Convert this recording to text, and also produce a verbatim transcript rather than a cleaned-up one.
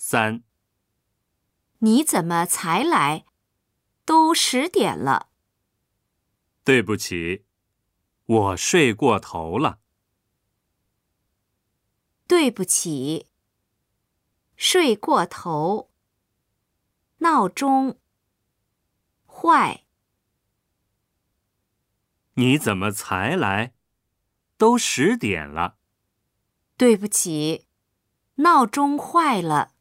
三， 你怎么才来？都十点了。 对不起，我睡过头了。 对不起，睡过头。闹钟坏。 你怎么才来？都十点了。 对不起，闹钟坏了。